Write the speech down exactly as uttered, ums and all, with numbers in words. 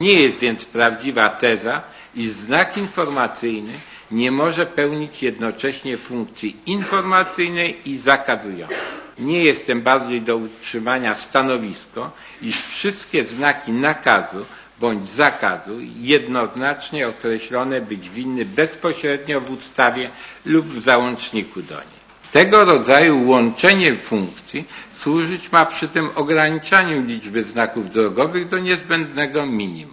Nie jest więc prawdziwa teza, iż znak informacyjny nie może pełnić jednocześnie funkcji informacyjnej i zakazującej. Nie jest tym bardziej do utrzymania stanowisko, iż wszystkie znaki nakazu bądź zakazu jednoznacznie określone być winny bezpośrednio w ustawie lub w załączniku do niej. Tego rodzaju łączenie funkcji służyć ma przy tym ograniczaniu liczby znaków drogowych do niezbędnego minimum.